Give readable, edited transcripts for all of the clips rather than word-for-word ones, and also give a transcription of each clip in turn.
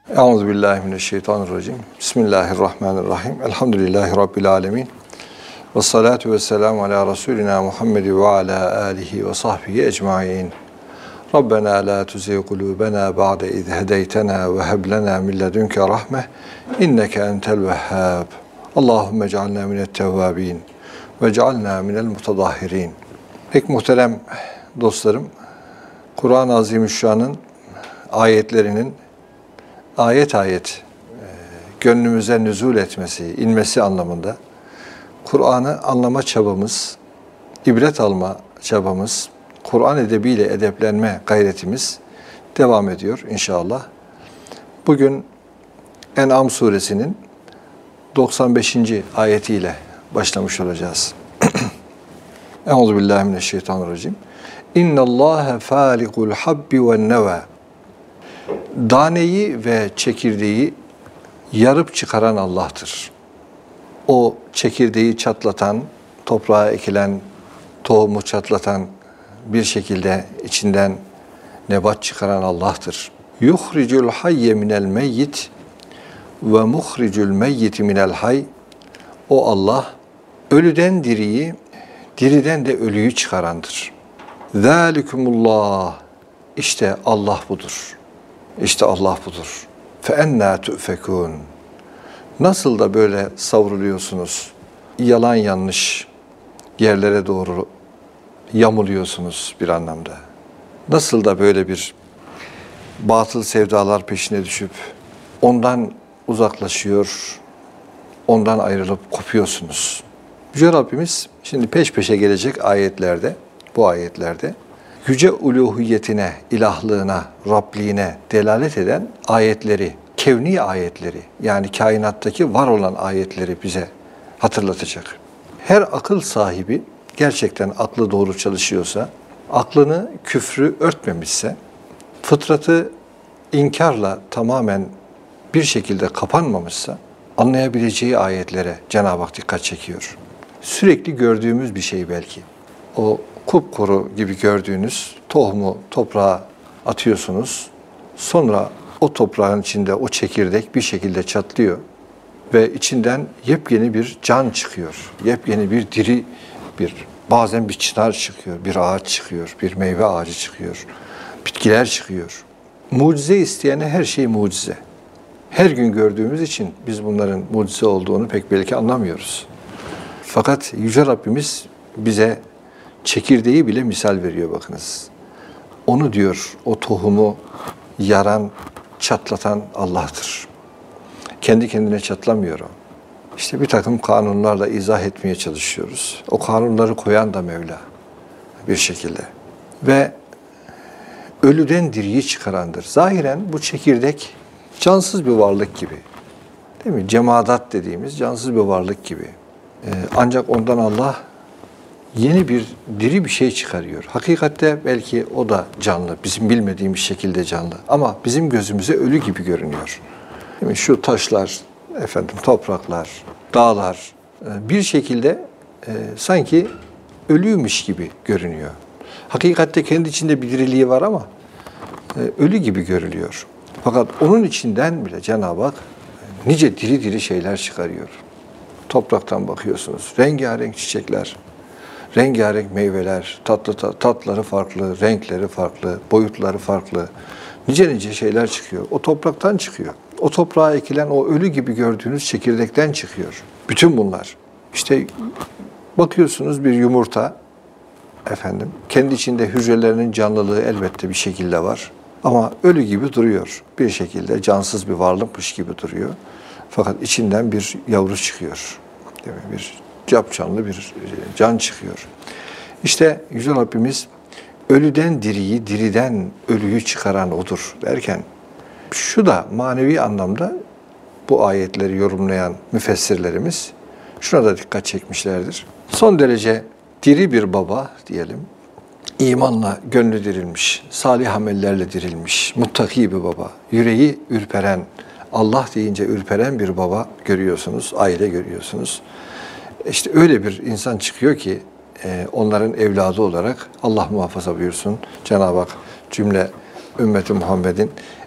Euzubillahimineşşeytanirracim. Bismillahirrahmanirrahim. Elhamdülillahi Rabbil alemin. Ve salatu ve selamu ala Resulina Muhammed ve ala alihi ve sahbihi ecmain. Rabbena la tuzigh kulubena ba'de iz hedeytena ve heb lena min ledunke rahme inneke entel vehhab. Allahumme ec'alna minet tevvabin ve ec'alna minel mutadahhirin. Pek muhterem dostlarım, Kur'an-ı Azimüşşan'ın ayetlerinin ayet ayet gönlümüze nüzul etmesi, inmesi anlamında Kur'an'ı anlama çabamız, ibret alma çabamız, Kur'an edebiyle edeplenme gayretimiz devam ediyor inşallah. Bugün En'am suresinin 95. ayetiyle başlamış olacağız. Euzubillahimineşşeytanirracim. İnnallâhe fâlikul habbi ve neva. Daneyi ve çekirdeği yarıp çıkaran Allah'tır. O çekirdeği çatlatan, toprağa ekilen, tohumu çatlatan, bir şekilde içinden nebat çıkaran Allah'tır. Yuhricul hayye minel meyyit ve muhricul meyyiti minel hay. O Allah, ölüden diriyi, diriden de ölüyü çıkarandır. Zâlikumullah. İşte Allah budur. İşte Allah budur. فَاَنَّا تُؤْفَكُونَ. Nasıl da böyle savruluyorsunuz, yalan yanlış yerlere doğru yamuluyorsunuz bir anlamda. Nasıl da böyle bir batıl sevdalar peşine düşüp ondan uzaklaşıyor, ondan ayrılıp kopuyorsunuz. Yüce Rabbimiz şimdi peş peşe gelecek ayetlerde, bu ayetlerde yüce uluhiyetine, ilahlığına, Rabliğine delalet eden ayetleri, kevni ayetleri, yani kainattaki var olan ayetleri bize hatırlatacak. Her akıl sahibi gerçekten aklı doğru çalışıyorsa, aklını küfrü örtmemişse, fıtratı inkarla tamamen bir şekilde kapanmamışsa, anlayabileceği ayetlere Cenab-ı Hak dikkat çekiyor. Sürekli gördüğümüz bir şey belki. O kupkuru gibi gördüğünüz tohumu toprağa atıyorsunuz. Sonra o toprağın içinde o çekirdek bir şekilde çatlıyor ve içinden yepyeni bir can çıkıyor. Yepyeni bir diri bazen bir çınar çıkıyor, bir ağaç çıkıyor, bir meyve ağacı çıkıyor, bitkiler çıkıyor. Mucize isteyene her şey mucize. Her gün gördüğümüz için biz bunların mucize olduğunu pek belki anlamıyoruz. Fakat Yüce Rabbimiz bize çekirdeği bile misal veriyor bakınız. Onu diyor, o tohumu yaran, çatlatan Allah'tır. Kendi kendine çatlamıyor o. İşte bir takım kanunlarla izah etmeye çalışıyoruz. O kanunları koyan da Mevla bir şekilde. Ve ölüden diriyi çıkarandır. Zahiren bu çekirdek cansız bir varlık gibi. Değil mi? Cemadat dediğimiz cansız bir varlık gibi. Ancak ondan Allah yeni bir diri bir şey çıkarıyor. Hakikatte belki o da canlı, bizim bilmediğimiz şekilde canlı. Ama bizim gözümüze ölü gibi görünüyor. Değil mi? Şu taşlar, topraklar, dağlar bir şekilde sanki ölüymüş gibi görünüyor. Hakikatte kendi içinde bir diriliği var ama ölü gibi görülüyor. Fakat onun içinden bile Cenab-ı Hak nice diri diri şeyler çıkarıyor. Topraktan bakıyorsunuz, rengarenk çiçekler, rengarenk meyveler, tatları farklı, renkleri farklı, boyutları farklı. Nice şeyler çıkıyor. O topraktan çıkıyor. O toprağa ekilen o ölü gibi gördüğünüz çekirdekten çıkıyor. Bütün bunlar. İşte bakıyorsunuz bir yumurta, kendi içinde hücrelerinin canlılığı elbette bir şekilde var. Ama ölü gibi duruyor. Bir şekilde cansız bir varlıkmış gibi duruyor. Fakat içinden bir yavru çıkıyor. Değil mi? Bir capcanlı bir can çıkıyor. İşte Yüce Rabbimiz ölüden diriyi, diriden ölüyü çıkaran odur derken şu da manevi anlamda bu ayetleri yorumlayan müfessirlerimiz şuna da dikkat çekmişlerdir. Son derece diri bir baba diyelim, imanla gönlü dirilmiş, salih amellerle dirilmiş, muttaki bir baba, yüreği ürperen, Allah deyince ürperen bir baba görüyorsunuz, aile görüyorsunuz. İşte öyle bir insan çıkıyor ki onların evladı olarak Allah muhafaza buyursun. Cenab-ı Hak cümle ümmeti Muhammed'in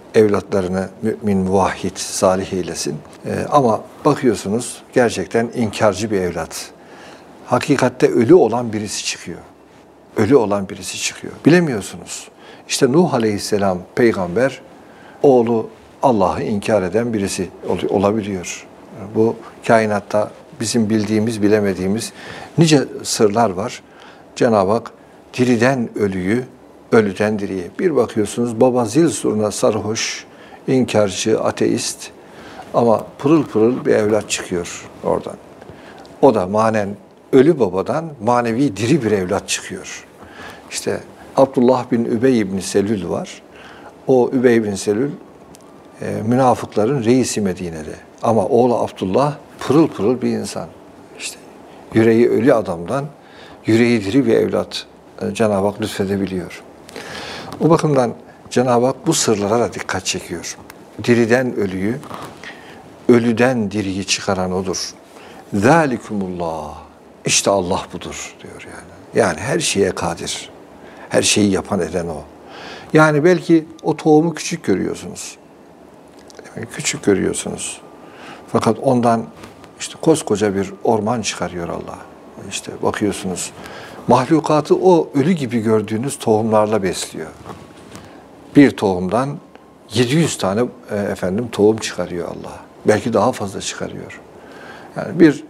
evlatlarını mümin, muvahhid, salih eylesin. Ama bakıyorsunuz gerçekten inkarcı bir evlat. Hakikatte ölü olan birisi çıkıyor. Ölü olan birisi çıkıyor. Bilemiyorsunuz. İşte Nuh Aleyhisselam peygamber, oğlu Allah'ı inkar eden birisi olabiliyor. Bu kainatta bizim bildiğimiz, bilemediğimiz nice sırlar var. Cenab-ı Hak diriden ölüyü, ölüden diriye. Bir bakıyorsunuz baba zil zurna sarhoş, inkarcı, ateist ama pırıl pırıl bir evlat çıkıyor oradan. O da manen ölü babadan manevi diri bir evlat çıkıyor. İşte Abdullah bin Übey ibn Selül var. O Übey bin Selül münafıkların reisi Medine'de. Ama oğlu Abdullah pırıl pırıl bir insan. İşte yüreği ölü adamdan yüreği diri bir evlat Cenab-ı Hak lütfedebiliyor. O bakımdan Cenab-ı Hak bu sırlara da dikkat çekiyor. Diriden ölüyü, ölüden diriyi çıkaran odur. ذَٰلِكُمُ İşte Allah budur diyor yani. Yani her şeye kadir. Her şeyi yapan eden o. Yani belki o tohumu küçük görüyorsunuz. Küçük görüyorsunuz. Fakat ondan işte koskoca bir orman çıkarıyor Allah. İşte bakıyorsunuz. Mahlukatı o ölü gibi gördüğünüz tohumlarla besliyor. Bir tohumdan 700 tane tohum çıkarıyor Allah. Belki daha fazla çıkarıyor. Yani bir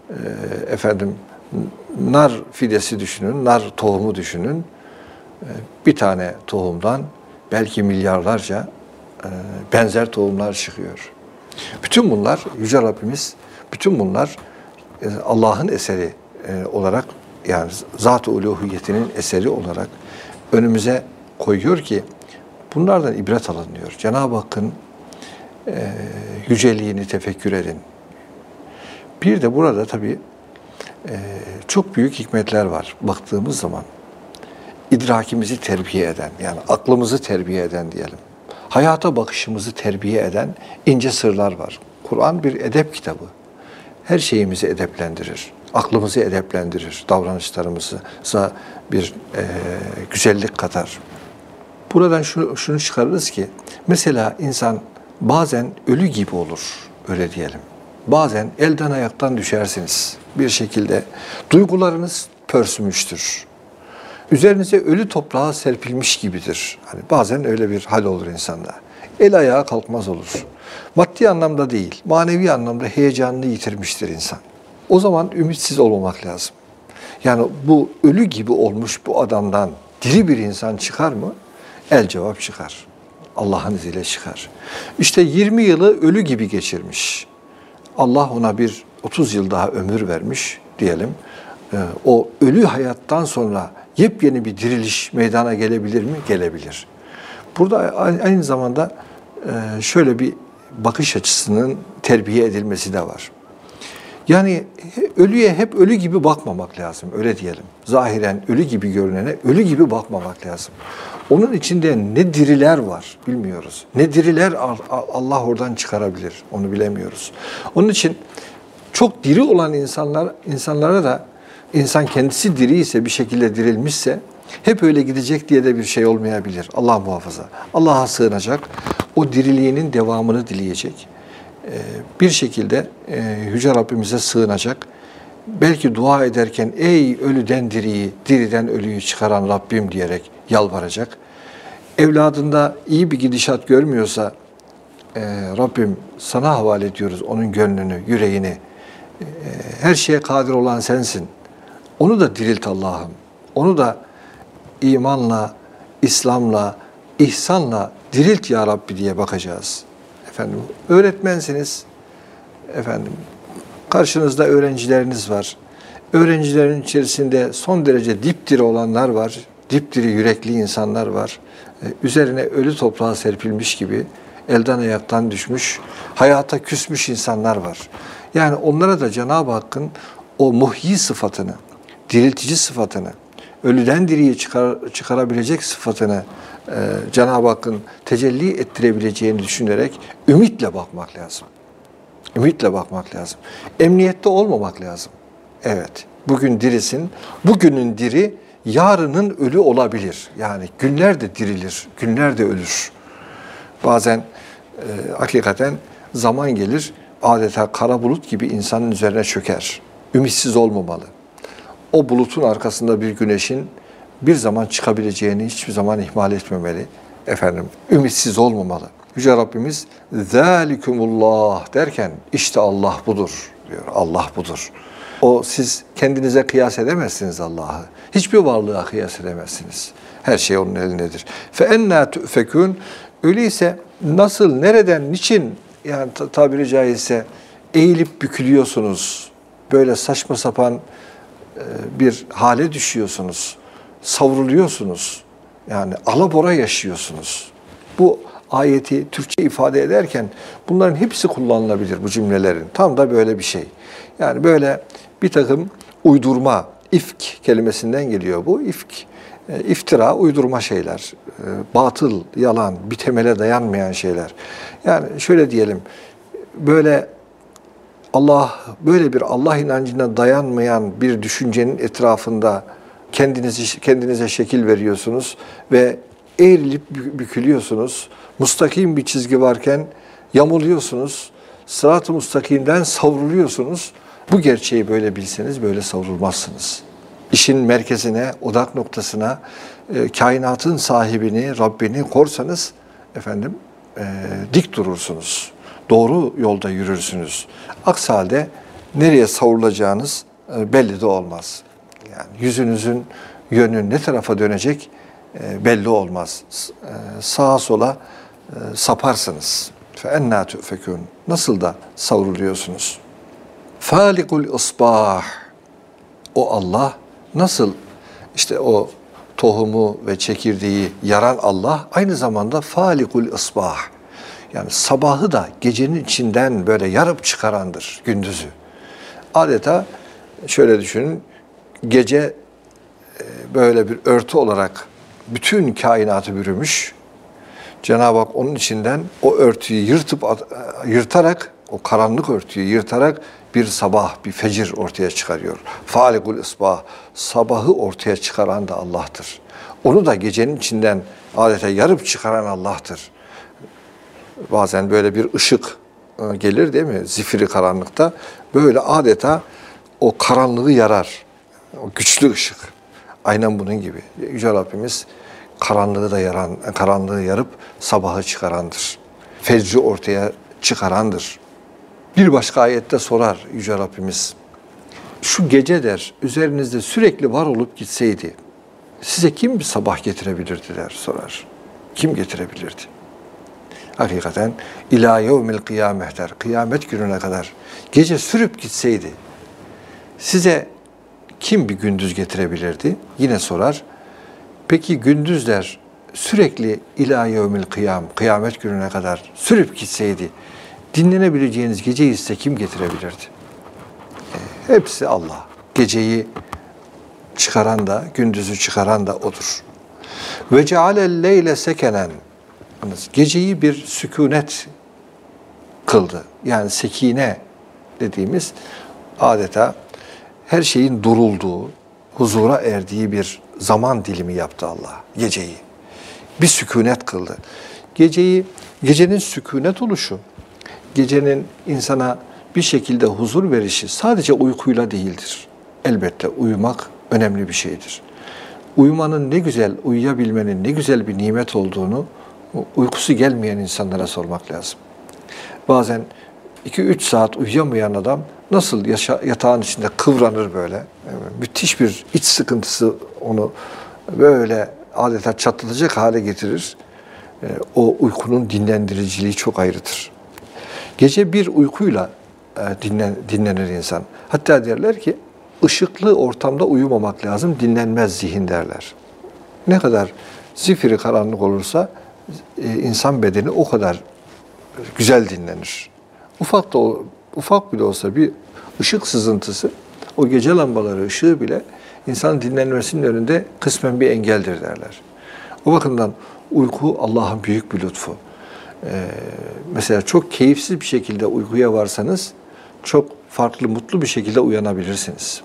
nar fidesi düşünün, nar tohumu düşünün. Bir tane tohumdan belki milyarlarca benzer tohumlar çıkıyor. Bütün bunlar Yüce Rabbimiz, bütün bunlar Allah'ın eseri olarak, yani Zat-ı Uluhiyetinin eseri olarak önümüze koyuyor ki bunlardan ibret alınıyor. Cenab-ı Hakk'ın yüceliğini tefekkür edin. Bir de burada tabii çok büyük hikmetler var baktığımız zaman. İdrakimizi terbiye eden, yani aklımızı terbiye eden diyelim. Hayata bakışımızı terbiye eden ince sırlar var. Kur'an bir edep kitabı. Her şeyimizi edeplendirir. Aklımızı edeplendirir. Davranışlarımıza bir güzellik katar. Buradan şunu çıkarırız ki, mesela insan bazen ölü gibi olur, öyle diyelim. Bazen elden ayaktan düşersiniz. Bir şekilde duygularınız pörsümüştür. Üzerinize ölü toprağa serpilmiş gibidir. Hani bazen öyle bir hal olur insanda. El ayağa kalkmaz olur. Maddi anlamda değil, manevi anlamda heyecanını yitirmiştir insan. O zaman ümitsiz olmamak lazım. Yani bu ölü gibi olmuş bu adamdan diri bir insan çıkar mı? El cevap çıkar. Allah'ın izniyle çıkar. İşte 20 yılı ölü gibi geçirmiş. Allah ona bir 30 yıl daha ömür vermiş diyelim. O ölü hayattan sonra yepyeni bir diriliş meydana gelebilir mi? Gelebilir. Burada aynı zamanda şöyle bir bakış açısının terbiye edilmesi de var. Yani ölüye hep ölü gibi bakmamak lazım, öyle diyelim. Zahiren ölü gibi görünene ölü gibi bakmamak lazım. Onun içinde ne diriler var bilmiyoruz. Ne diriler Allah oradan çıkarabilir, onu bilemiyoruz. Onun için çok diri olan insanlara da, insan kendisi diri ise, bir şekilde dirilmişse hep öyle gidecek diye de bir şey olmayabilir. Allah muhafaza. Allah'a sığınacak, o diriliğinin devamını dileyecek. Bir şekilde Yüce Rabbimize sığınacak. Belki dua ederken ey ölüden diriyi, diriden ölüyü çıkaran Rabbim diyerek yalvaracak. Evladında iyi bir gidişat görmüyorsa Rabbim sana havale ediyoruz onun gönlünü, yüreğini. Her şeye kadir olan sensin. Onu da dirilt Allah'ım. Onu da imanla, İslam'la, ihsanla dirilt ya Rabbi diye bakacağız. Öğretmensiniz. Karşınızda öğrencileriniz var. Öğrencilerin içerisinde son derece dipdiri olanlar var. Dipdiri yürekli insanlar var. Üzerine ölü toprağa serpilmiş gibi elden ayaktan düşmüş, hayata küsmüş insanlar var. Yani onlara da Cenab-ı Hakk'ın o muhyi sıfatını, diriltici sıfatını, ölüden diriye çıkarabilecek sıfatını Cenab-ı Hakk'ın tecelli ettirebileceğini düşünerek ümitle bakmak lazım. Ümitle bakmak lazım. Emniyette olmamak lazım. Evet, bugün dirisin, bugünün diri yarının ölü olabilir. Yani günler de dirilir, günler de ölür. Bazen hakikaten zaman gelir, adeta kara bulut gibi insanın üzerine çöker. Ümitsiz olmamalı. O bulutun arkasında bir güneşin bir zaman çıkabileceğini hiçbir zaman ihmal etmemeli. Ümitsiz olmamalı. Yüce Rabbimiz "Zâlikumullah" derken işte Allah budur diyor. Allah budur. Siz kendinize kıyas edemezsiniz Allah'ı. Hiçbir varlığa kıyas edemezsiniz. Her şey onun elindedir. فَاَنَّا تُؤْفَكُونَ Öyleyse nasıl, nereden, niçin yani tabiri caizse eğilip bükülüyorsunuz? Böyle saçma sapan bir hale düşüyorsunuz. Savruluyorsunuz. Yani alabora yaşıyorsunuz. Bu ayeti Türkçe ifade ederken bunların hepsi kullanılabilir bu cümlelerin. Tam da böyle bir şey. Yani böyle bir takım uydurma, ifk kelimesinden geliyor bu. İftira, uydurma şeyler. Batıl, yalan, bir temele dayanmayan şeyler. Yani şöyle diyelim, böyle bir Allah inancına dayanmayan bir düşüncenin etrafında kendinize şekil veriyorsunuz ve eğrilip bükülüyorsunuz. Mustakim bir çizgi varken yamuluyorsunuz. Sırat-ı mustakimden savruluyorsunuz. Bu gerçeği böyle bilseniz böyle savrulmazsınız. İşin merkezine, odak noktasına, kainatın sahibini, Rabbini korsanız dik durursunuz. Doğru yolda yürürsünüz. Aksi halde nereye savrulacağınız belli de olmaz. Yani yüzünüzün yönü ne tarafa dönecek belli olmaz. Sağa sola saparsınız. فَاَنَّا تُؤْفَكُونَ Nasıl da savruluyorsunuz? فَالِقُ الْاِصْبَاحِ O Allah nasıl işte o tohumu ve çekirdeği yaran Allah aynı zamanda falikul isbah. Yani sabahı da gecenin içinden böyle yarıp çıkarandır, gündüzü. Adeta şöyle düşünün, gece böyle bir örtü olarak bütün kainatı bürümüş. Cenab-ı Hak onun içinden o örtüyü yırtarak, o karanlık örtüyü yırtarak bir sabah, bir fecir ortaya çıkarıyor. Falikul isbah, sabahı ortaya çıkaran da Allah'tır. Onu da gecenin içinden adeta yarıp çıkaran Allah'tır. Bazen böyle bir ışık gelir değil mi? Zifiri karanlıkta böyle adeta o karanlığı yarar. O güçlü ışık. Aynen bunun gibi. Yüce Rabbimiz karanlığı da yaran, karanlığı yarıp sabahı çıkarandır. Fecri ortaya çıkarandır. Bir başka ayette sorar Yüce Rabbimiz. Şu gece der, üzerinizde sürekli var olup gitseydi, size kim bir sabah getirebilirdi der sorar. Kim getirebilirdi? Hakikaten ilâ yevmil kıyâmeh der. Kıyamet gününe kadar gece sürüp gitseydi, size kim bir gündüz getirebilirdi? Yine sorar. Peki gündüz der, sürekli ilâ yevmil kıyâm, kıyamet gününe kadar sürüp gitseydi, dinlenebileceğiniz geceyi size kim getirebilirdi? Hepsi Allah. Geceyi çıkaran da, gündüzü çıkaran da O'dur. Ve cealel leyle sekenen. Geceyi bir sükunet kıldı. Yani sekine dediğimiz adeta her şeyin durulduğu, huzura erdiği bir zaman dilimi yaptı Allah geceyi. Bir sükunet kıldı. Gecenin sükunet oluşu, gecenin insana bir şekilde huzur verişi sadece uykuyla değildir. Elbette uyumak önemli bir şeydir. Uyumanın ne güzel, uyuyabilmenin ne güzel bir nimet olduğunu uykusu gelmeyen insanlara sormak lazım. Bazen 2-3 saat uyuyamayan adam nasıl yatağın içinde kıvranır böyle. Müthiş bir iç sıkıntısı onu böyle adeta çatlatacak hale getirir. O uykunun dinlendiriciliği çok ayrıdır. Gece bir uykuyla dinlenir insan. Hatta derler ki ışıklı ortamda uyumamak lazım, dinlenmez zihin derler. Ne kadar zifiri karanlık olursa insan bedeni o kadar güzel dinlenir. Ufak bile olsa bir ışık sızıntısı, o gece lambaları ışığı bile insanın dinlenmesinin önünde kısmen bir engeldir derler. O bakımdan uyku Allah'ın büyük bir lütfu. Mesela çok keyifsiz bir şekilde uykuya varsanız çok farklı, mutlu bir şekilde uyanabilirsiniz.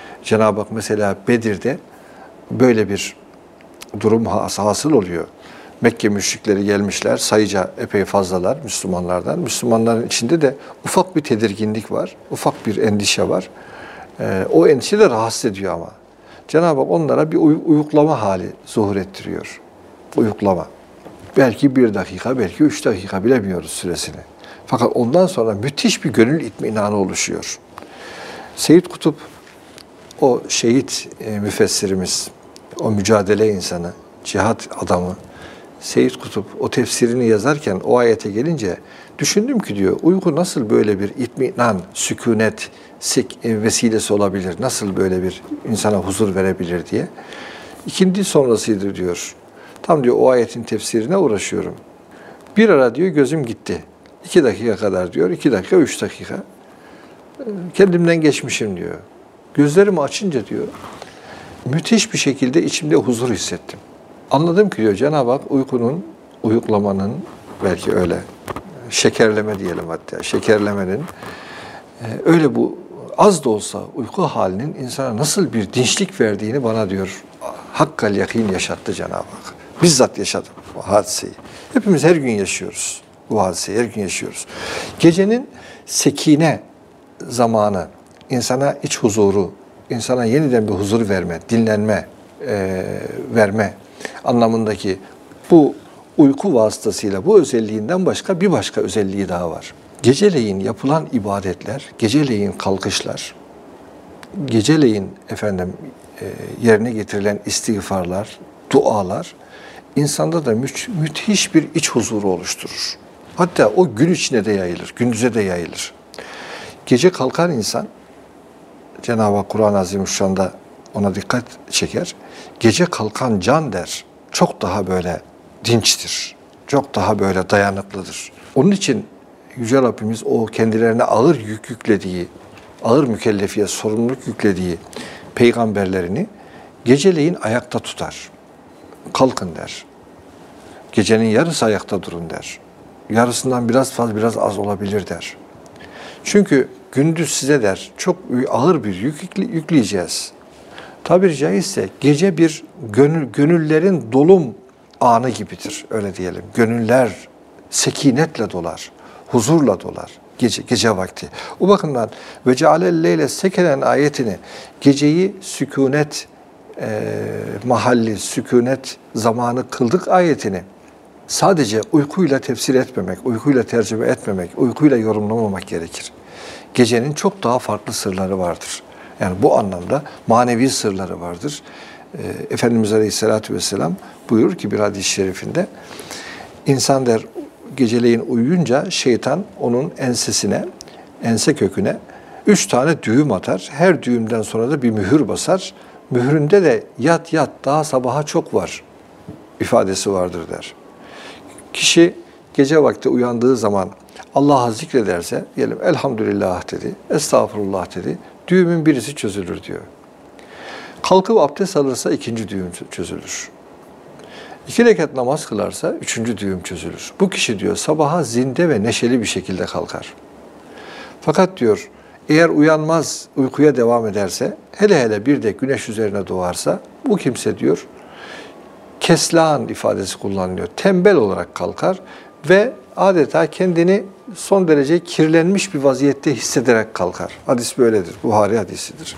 Cenab-ı Hak mesela Bedir'de böyle bir durum hasıl oluyor. Mekke müşrikleri gelmişler. Sayıca epey fazlalar Müslümanlardan. Müslümanların içinde de ufak bir tedirginlik var. Ufak bir endişe var. O endişe de rahatsız ediyor ama. Cenab-ı Hak onlara bir uyuklama hali zuhur ettiriyor. Uyuklama. Belki 1 dakika, belki 3 dakika bilemiyoruz süresini. Fakat ondan sonra müthiş bir gönül itminanı oluşuyor. Seyyid Kutup, o şehit müfessirimiz, o mücadele insanı, cihat adamı, Seyyid Kutup o tefsirini yazarken o ayete gelince düşündüm ki diyor, uyku nasıl böyle bir itminan, sükunet vesilesi olabilir, nasıl böyle bir insana huzur verebilir diye. İkindi sonrasıydı diyor. Tam diyor o ayetin tefsirine uğraşıyorum. Bir ara diyor gözüm gitti. 2 dakika kadar diyor, 2 dakika, 3 dakika. Kendimden geçmişim diyor. Gözlerimi açınca diyor, müthiş bir şekilde içimde huzur hissettim. Anladım ki diyor Cenab-ı Hak uyuklamanın, belki öyle, şekerleme diyelim hatta, şekerlemenin, öyle bu az da olsa uyku halinin insana nasıl bir dinçlik verdiğini bana diyor, hakkal yakin yaşattı Cenab-ı Hak. Bizzat yaşadım bu hadiseyi. Hepimiz her gün yaşıyoruz bu hadiseyi, her gün yaşıyoruz. Gecenin sekine zamanı, insana iç huzuru, insana yeniden bir huzur verme, dinlenme, verme anlamındaki bu uyku vasıtasıyla bu özelliğinden başka bir başka özelliği daha var. Geceleyin yapılan ibadetler, geceleyin kalkışlar, geceleyin yerine getirilen istiğfarlar, dualar insanda da müthiş bir iç huzuru oluşturur. Hatta o gün içine de yayılır, gündüze de yayılır. Gece kalkan insan, Cenab-ı Hak Kur'an-ı Azimüşşan'da ona dikkat çeker. Gece kalkan can der, çok daha böyle dinçtir, çok daha böyle dayanıklıdır. Onun için Yüce Rabbimiz o kendilerine ağır yük yüklediği, ağır mükellefiyet, sorumluluk yüklediği peygamberlerini geceleyin ayakta tutar. Kalkın der. Gecenin yarısı ayakta durun der. Yarısından biraz fazla, biraz az olabilir der. Çünkü gündüz size der, çok ağır bir yük yükleyeceğiz. Tabiri caizse gece bir gönüllerin dolum anı gibidir, öyle diyelim. Gönüller sekinetle dolar, huzurla dolar gece vakti. O bakımdan ve cealelleyle sekenen ayetini, geceyi sükunet mahalli, sükunet zamanı kıldık ayetini sadece uykuyla tefsir etmemek, uykuyla tercüme etmemek, uykuyla yorumlamamak gerekir. Gecenin çok daha farklı sırları vardır. Yani bu anlamda manevi sırları vardır. Efendimiz Aleyhisselatü Vesselam buyurur ki bir hadis-i şerifinde, insan der geceleyin uyuyunca şeytan onun ensesine, ense köküne 3 tane düğüm atar. Her düğümden sonra da bir mühür basar. Mühründe de yat yat daha sabaha çok var ifadesi vardır der. Kişi gece vakti uyandığı zaman Allah'ı zikrederse, diyelim elhamdülillah dedi, estağfurullah dedi, düğümün birisi çözülür diyor. Kalkıp abdest alırsa 2. düğüm çözülür. 2 rekat namaz kılarsa 3. düğüm çözülür. Bu kişi diyor sabaha zinde ve neşeli bir şekilde kalkar. Fakat diyor eğer uyanmaz, uykuya devam ederse, hele hele bir de güneş üzerine doğarsa, bu kimse diyor keslan ifadesi kullanılıyor. Tembel olarak kalkar ve adeta kendini son derece kirlenmiş bir vaziyette hissederek kalkar. Hadis böyledir. Buhari hadisidir.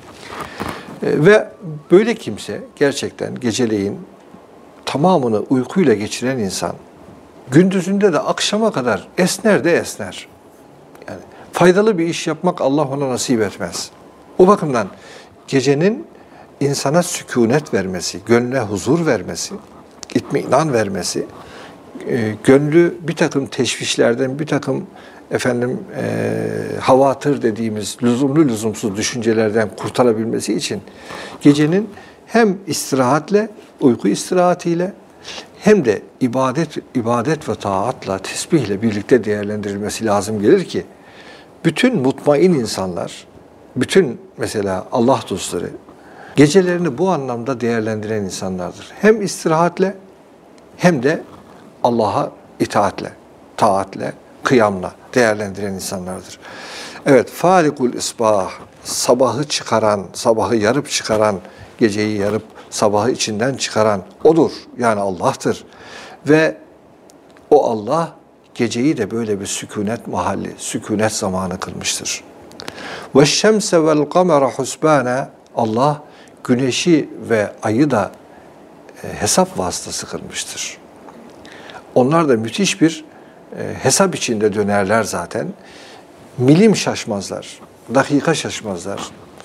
Ve böyle kimse gerçekten geceleyin tamamını uykuyla geçiren insan, gündüzünde de akşama kadar esner de esner. Yani faydalı bir iş yapmak Allah ona nasip etmez. O bakımdan gecenin insana sükunet vermesi, gönlüne huzur vermesi, itminan vermesi, gönlü bir takım teşvişlerden, bir takım havatır dediğimiz lüzumlu lüzumsuz düşüncelerden kurtarabilmesi için gecenin hem istirahatle, uyku istirahatiyle hem de ibadet ve taatla, tesbihle birlikte değerlendirilmesi lazım gelir ki bütün mutmain insanlar, bütün mesela Allah dostları gecelerini bu anlamda değerlendiren insanlardır. Hem istirahatle hem de Allah'a itaatle, taatle, kıyamla değerlendiren insanlardır. Evet, falikul isbah, sabahı çıkaran, sabahı yarıp çıkaran, geceyi yarıp sabahı içinden çıkaran odur. Yani Allah'tır. Ve o Allah geceyi de böyle bir sükunet mahalli, sükunet zamanı kılmıştır. وَالشَّمْسَ وَالْقَمَرَ حُسْبَانًا Allah güneşi ve ayı da hesap vasıtası kılmıştır. Onlar da müthiş bir hesap içinde dönerler zaten. Milim şaşmazlar, dakika şaşmazlar.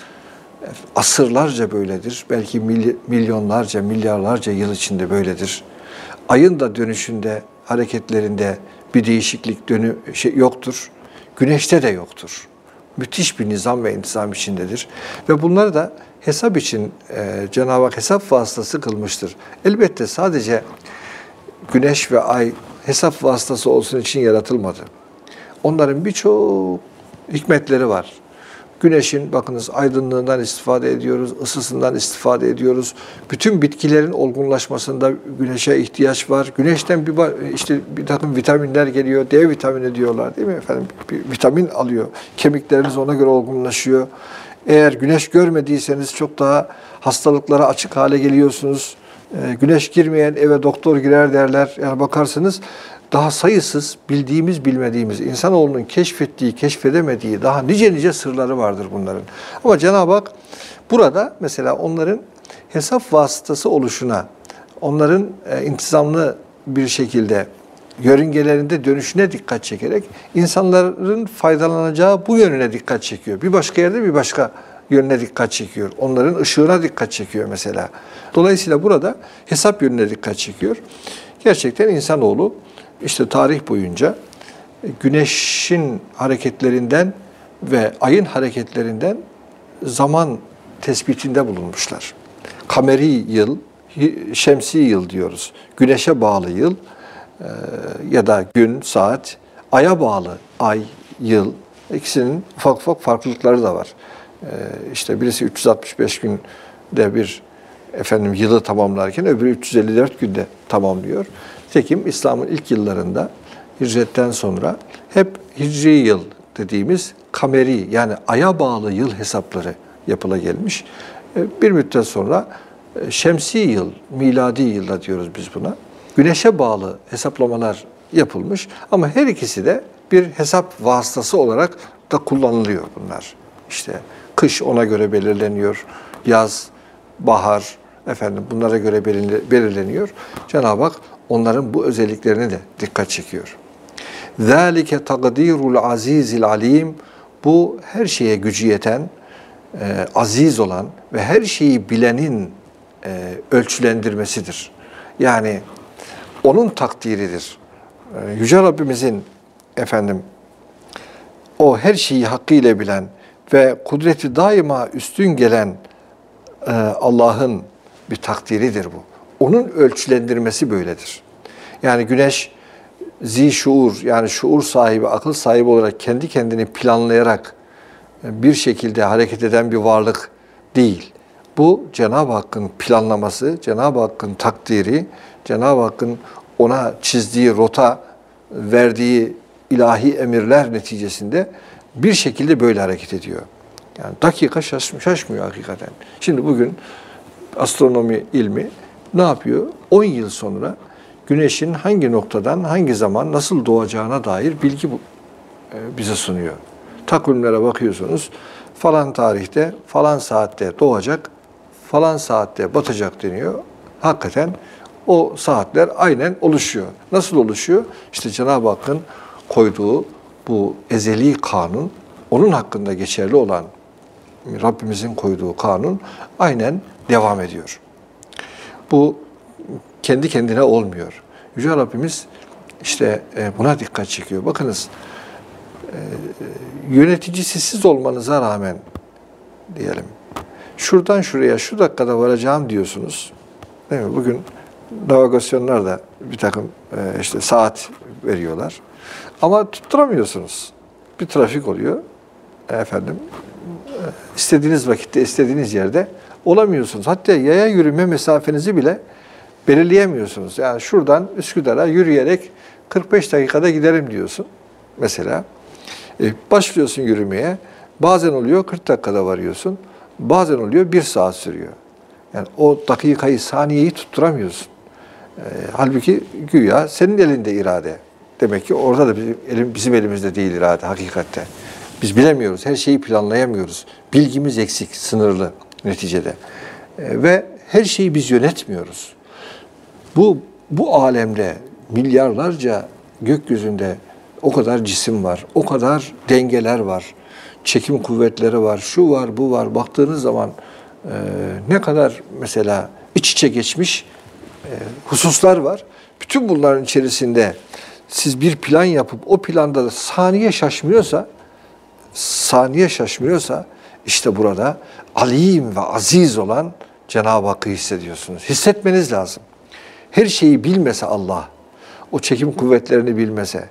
Asırlarca böyledir. Belki milyonlarca, milyarlarca yıl içinde böyledir. Ayın da dönüşünde, hareketlerinde bir değişiklik yoktur. Güneşte de yoktur. Müthiş bir nizam ve intizam içindedir. Ve bunları da hesap için Cenab-ı Hak hesap vasıtası kılmıştır. Elbette sadece güneş ve ay hesap vasıtası olsun için yaratılmadı. Onların birçok hikmetleri var. Güneşin bakınız aydınlığından istifade ediyoruz, ısısından istifade ediyoruz. Bütün bitkilerin olgunlaşmasında güneşe ihtiyaç var. Güneşten bir takım vitaminler geliyor. D vitamini diyorlar değil mi efendim? Bir vitamin alıyor. Kemikleriniz ona göre olgunlaşıyor. Eğer güneş görmediyseniz çok daha hastalıklara açık hale geliyorsunuz. Güneş girmeyen eve doktor girer derler. Yani bakarsınız daha sayısız bildiğimiz bilmediğimiz, insanoğlunun keşfettiği, keşfedemediği daha nice sırları vardır bunların. Ama Cenab-ı Hak burada mesela onların hesap vasıtası oluşuna, onların intizamlı bir şekilde yörüngelerinde dönüşüne dikkat çekerek insanların faydalanacağı bu yönüne dikkat çekiyor. Bir başka yerde bir başka yönüne dikkat çekiyor. Onların ışığına dikkat çekiyor mesela. Dolayısıyla burada hesap yönüne dikkat çekiyor. Gerçekten insanoğlu işte tarih boyunca güneşin hareketlerinden ve ayın hareketlerinden zaman tespitinde bulunmuşlar. Kameri yıl, şemsi yıl diyoruz. Güneşe bağlı yıl ya da gün, saat, aya bağlı ay, yıl. İkisinin ufak ufak farklılıkları da var. İşte birisi 365 günde bir yılı tamamlarken öbürü 354 günde tamamlıyor. Nitekim İslam'ın ilk yıllarında hicretten sonra hep hicri yıl dediğimiz kameri yani aya bağlı yıl hesapları yapıla gelmiş. Bir müddet sonra şemsi yıl, miladi yılda diyoruz biz buna. Güneşe bağlı hesaplamalar yapılmış ama her ikisi de bir hesap vasıtası olarak da kullanılıyor bunlar. İşte kış ona göre belirleniyor, yaz, bahar, bunlara göre belirleniyor. Cenab-ı Hak onların bu özelliklerine de dikkat çekiyor. ذَٰلِكَ تَقْدِيرُ الْعَز۪يزِ الْعَل۪يمِ Bu her şeye gücü yeten, aziz olan ve her şeyi bilenin ölçülendirmesidir. Yani onun takdiridir. Yüce Rabbimizin o her şeyi hakkıyla bilen ve kudreti daima üstün gelen Allah'ın bir takdiridir bu. Onun ölçülendirmesi böyledir. Yani güneş zişuur yani şuur sahibi, akıl sahibi olarak kendi kendini planlayarak bir şekilde hareket eden bir varlık değil. Bu Cenab-ı Hakk'ın planlaması, Cenab-ı Hakk'ın takdiri, Cenab-ı Hakk'ın ona çizdiği rota, verdiği ilahi emirler neticesinde bir şekilde böyle hareket ediyor. Yani dakika şaşmıyor hakikaten. Şimdi bugün astronomi ilmi ne yapıyor? 10 yıl sonra güneşin hangi noktadan, hangi zaman, nasıl doğacağına dair bilgi bize sunuyor. Takvimlere bakıyorsunuz, falan tarihte, falan saatte doğacak, falan saatte batacak deniyor. Hakikaten o saatler aynen oluşuyor. Nasıl oluşuyor? İşte Cenab-ı Hakk'ın koyduğu bu ezeli kanun, onun hakkında geçerli olan Rabbimizin koyduğu kanun aynen devam ediyor. Bu kendi kendine olmuyor. Yüce Rabbimiz işte buna dikkat çekiyor. Bakınız, yöneticisi siz olmanıza rağmen diyelim, şuradan şuraya şu dakikada varacağım diyorsunuz. Değil mi? Bugün navigasyonlar da bir takım saat veriyorlar. Ama tutturamıyorsunuz. Bir trafik oluyor. İstediğiniz vakitte, istediğiniz yerde olamıyorsunuz. Hatta yaya yürüme mesafenizi bile belirleyemiyorsunuz. Yani şuradan Üsküdar'a yürüyerek 45 dakikada giderim diyorsun mesela. Başlıyorsun yürümeye. Bazen oluyor 40 dakikada varıyorsun. Bazen oluyor 1 saat sürüyor. Yani o dakikayı, saniyeyi tutturamıyorsun. Halbuki güya senin elinde irade. Demek ki orada da bizim elimizde değil irade hakikatte. Biz bilemiyoruz, her şeyi planlayamıyoruz. Bilgimiz eksik, sınırlı neticede. Ve her şeyi biz yönetmiyoruz. Bu alemde milyarlarca gökyüzünde o kadar cisim var, o kadar dengeler var, çekim kuvvetleri var, şu var, bu var. Baktığınız zaman ne kadar mesela iç içe geçmiş hususlar var. Bütün bunların içerisinde siz bir plan yapıp o planda da saniye şaşmıyorsa işte burada alim ve aziz olan Cenab-ı Hakk'ı hissediyorsunuz. Hissetmeniz lazım. Her şeyi bilmese Allah, o çekim kuvvetlerini bilmese,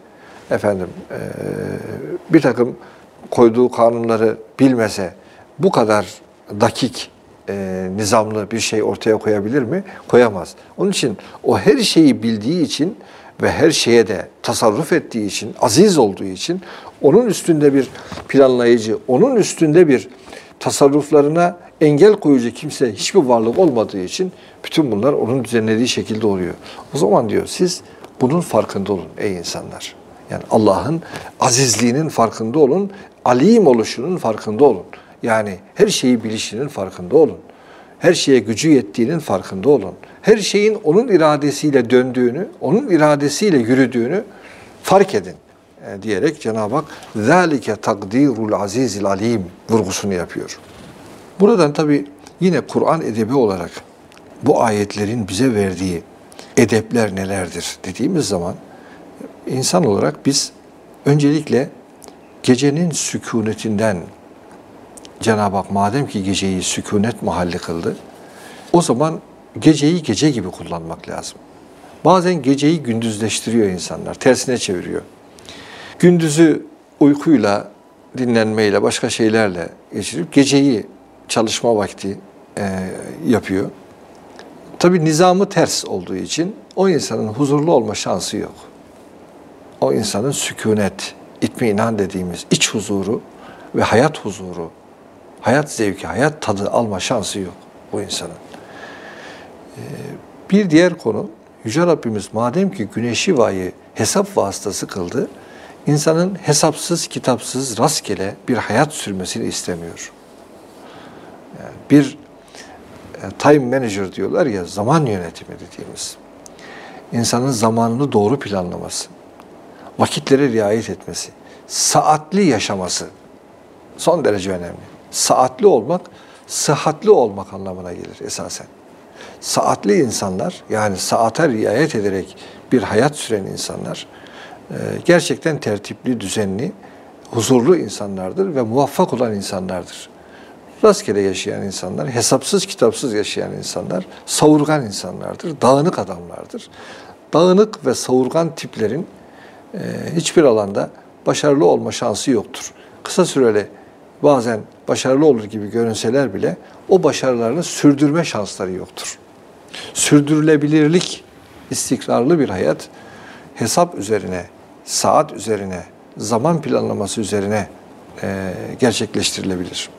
bir takım koyduğu kanunları bilmese bu kadar dakik, nizamlı bir şey ortaya koyabilir mi? Koyamaz. Onun için o her şeyi bildiği için ve her şeye de tasarruf ettiği için, aziz olduğu için onun üstünde bir planlayıcı, onun üstünde bir tasarruflarına engel koyucu kimse, hiçbir varlık olmadığı için bütün bunlar onun düzenlediği şekilde oluyor. O zaman diyor siz bunun farkında olun ey insanlar. Yani Allah'ın azizliğinin farkında olun, alim oluşunun farkında olun. Yani her şeyi bilişinin farkında olun. Her şeye gücü yettiğinin farkında olun. Her şeyin onun iradesiyle döndüğünü, onun iradesiyle yürüdüğünü fark edin diyerek Cenab-ı Hak ذَٰلِكَ تَقْدِيرُ الْعَز۪يزِ الْعَل۪يمِ vurgusunu yapıyor. Buradan tabi yine Kur'an edebi olarak bu ayetlerin bize verdiği edepler nelerdir dediğimiz zaman insan olarak biz öncelikle gecenin sükunetinden Cenab-ı Hak madem ki geceyi sükunet mahalli kıldı, o zaman geceyi gece gibi kullanmak lazım. Bazen geceyi gündüzleştiriyor insanlar, tersine çeviriyor. Gündüzü uykuyla, dinlenmeyle, başka şeylerle geçirip geceyi çalışma vakti yapıyor. Tabii nizamı ters olduğu için o insanın huzurlu olma şansı yok. O insanın sükunet, itminan dediğimiz iç huzuru ve hayat huzuru, hayat zevki, hayat tadı alma şansı yok bu insanın. Bir diğer konu, Yüce Rabbimiz madem ki güneşi ve ayı hesap vasıtası kıldı, insanın hesapsız, kitapsız, rastgele bir hayat sürmesini istemiyor. Yani bir time manager diyorlar ya, zaman yönetimi dediğimiz. İnsanın zamanını doğru planlaması, vakitlere riayet etmesi, saatli yaşaması son derece önemli. Saatli olmak, sıhhatli olmak anlamına gelir esasen. Saatli insanlar, yani saate riayet ederek bir hayat süren insanlar, gerçekten tertipli, düzenli, huzurlu insanlardır ve muvaffak olan insanlardır. Rastgele yaşayan insanlar, hesapsız kitapsız yaşayan insanlar, savurgan insanlardır, dağınık adamlardır. Dağınık ve savurgan tiplerin hiçbir alanda başarılı olma şansı yoktur. Kısa süreli bazen başarılı olur gibi görünseler bile o başarılarını sürdürme şansları yoktur. Sürdürülebilirlik, istikrarlı bir hayat hesap üzerine, saat üzerine, zaman planlaması üzerine gerçekleştirilebilir.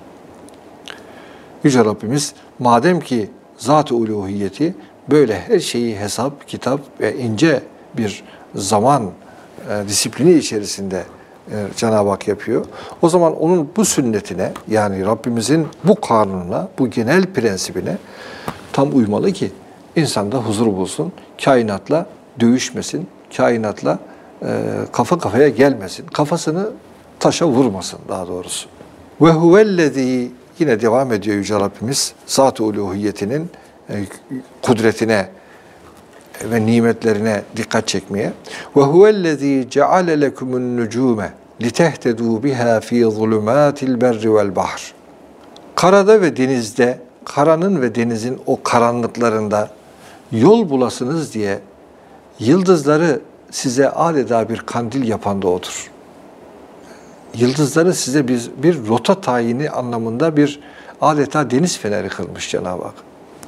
Yüce Rabbimiz madem ki zat-ı uluhiyeti böyle her şeyi hesap, kitap ve ince bir zaman disiplini içerisinde Cenab-ı Hak yapıyor. O zaman onun bu sünnetine, yani Rabbimizin bu kanununa, bu genel prensibine tam uymalı ki insanda huzur bulsun, kainatla dövüşmesin, kainatla kafa kafaya gelmesin, kafasını taşa vurmasın daha doğrusu. Ve huvellezî, yine devam ediyor Yüce Rabbimiz zat-ı uluhiyetinin kudretine ve nimetlerine dikkat çekmeye. Ve huvellezî ceale lekumun nucûme litehtedû biha fî zulumâtil berri vel bahr. Karada ve denizde, karanın ve denizin o karanlıklarında yol bulasınız diye yıldızları size adeta bir kandil yapan da odur. Yıldızları size bir rota tayini anlamında bir adeta deniz feneri kılmış Cenab-ı Hak.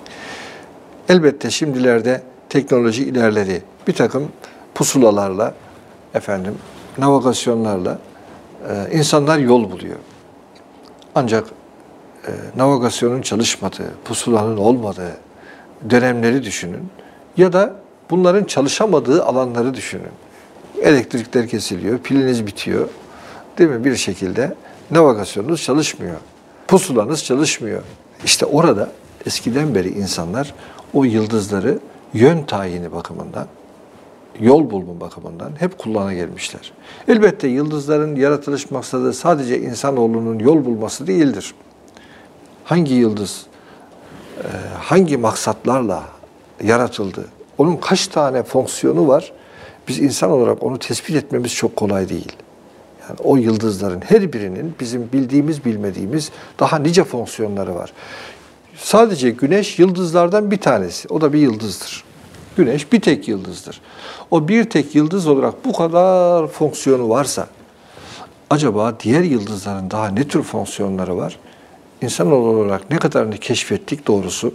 Elbette şimdilerde teknoloji ilerledi. Bir takım pusulalarla, navigasyonlarla insanlar yol buluyor. Ancak navigasyonun çalışmadığı, pusulanın olmadığı dönemleri düşünün. Ya da bunların çalışamadığı alanları düşünün. Elektrikler kesiliyor, piliniz bitiyor. Değil mi? Bir şekilde navigasyonunuz çalışmıyor. Pusulanız çalışmıyor. İşte orada eskiden beri insanlar o yıldızları yön tayini bakımından, yol bulma bakımından hep kullana gelmişler. Elbette yıldızların yaratılış maksadı sadece insanoğlunun yol bulması değildir. Hangi yıldız, hangi maksatlarla yaratıldı, onun kaç tane fonksiyonu var, biz insan olarak onu tespit etmemiz çok kolay değil. Yani o yıldızların her birinin bizim bildiğimiz, bilmediğimiz daha nice fonksiyonları var. Sadece Güneş yıldızlardan bir tanesi. O da bir yıldızdır. Güneş bir tek yıldızdır. O bir tek yıldız olarak bu kadar fonksiyonu varsa, acaba diğer yıldızların daha ne tür fonksiyonları var? İnsanoğlu olarak ne kadarını keşfettik doğrusu?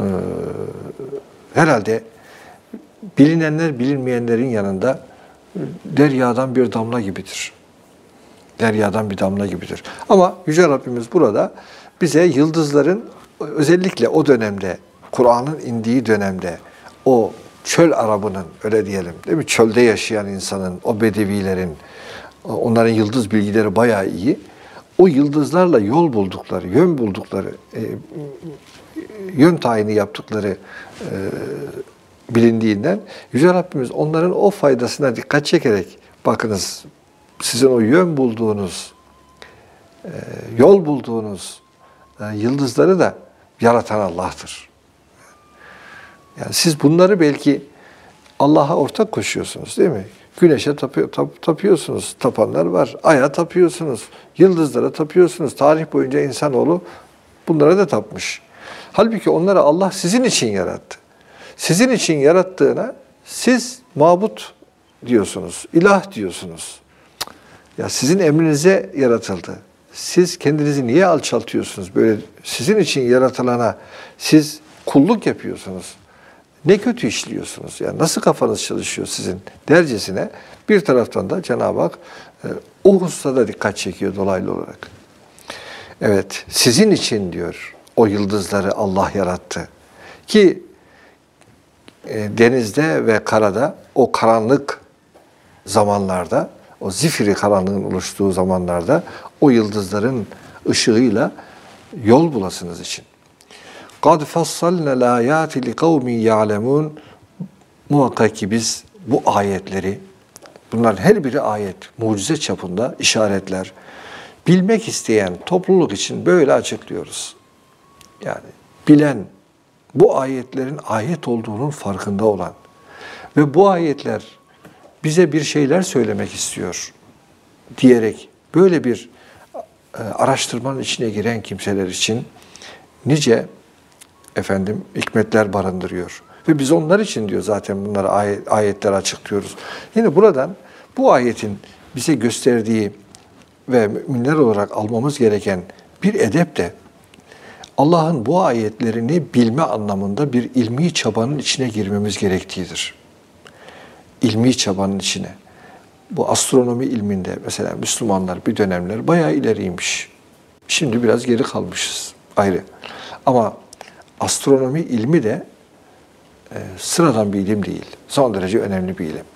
Herhalde bilinenler bilinmeyenlerin yanında deryadan bir damla gibidir. Deryadan bir damla gibidir. Ama Yüce Rabbimiz burada bize yıldızların özellikle o dönemde, Kur'an'ın indiği dönemde o çöl Arabının, öyle diyelim, değil mi? Çölde yaşayan insanın, o bedevilerin, onların yıldız bilgileri bayağı iyi. O yıldızlarla yol buldukları, yön buldukları, yön tayini yaptıkları bilindiğinden Yüce Rabbimiz onların o faydasına dikkat çekerek, bakınız sizin o yön bulduğunuz, yol bulduğunuz yıldızları da yaratan Allah'tır. Yani siz bunları belki Allah'a ortak koşuyorsunuz, değil mi? Güneşe tapıyorsunuz, tapanlar var. Ay'a tapıyorsunuz, yıldızlara tapıyorsunuz. Tarih boyunca insanoğlu bunlara da tapmış. Halbuki onları Allah sizin için yarattı. Sizin için yarattığına siz mabut diyorsunuz, ilah diyorsunuz. Ya sizin emrinize yaratıldı. Siz kendinizi niye alçaltıyorsunuz? Böyle sizin için yaratılana siz kulluk yapıyorsunuz. Ne kötü işliyorsunuz? Yani nasıl kafanız çalışıyor sizin dercesine? Bir taraftan da Cenab-ı Hak o hususada dikkat çekiyor dolaylı olarak. Evet, sizin için diyor o yıldızları Allah yarattı. Ki denizde ve karada o karanlık zamanlarda, o zifiri karanlığın oluştuğu zamanlarda o yıldızların ışığıyla yol bulasınız için. قَدْ فَصَّلْنَا الْآيَاتِ لِقَوْمٍ يَعْلَمُونَ Muhakkak ki biz bu ayetleri, bunların her biri ayet, mucize çapında işaretler, bilmek isteyen topluluk için böyle açıklıyoruz. Yani bilen, bu ayetlerin ayet olduğunun farkında olan ve bu ayetler bize bir şeyler söylemek istiyor diyerek böyle bir araştırmanın içine giren kimseler için nice hikmetler barındırıyor. Ve biz onlar için diyor zaten bunları ayetler açıklıyoruz. Yine buradan bu ayetin bize gösterdiği ve müminler olarak almamız gereken bir edep de Allah'ın bu ayetlerini bilme anlamında bir ilmi çabanın içine girmemiz gerektiğidir. İlmi çabanın içine. Bu astronomi ilminde mesela Müslümanlar bir dönemler bayağı ileriymiş. Şimdi biraz geri kalmışız ayrı. Ama astronomi ilmi de sıradan bir ilim değil. Son derece önemli bir ilim.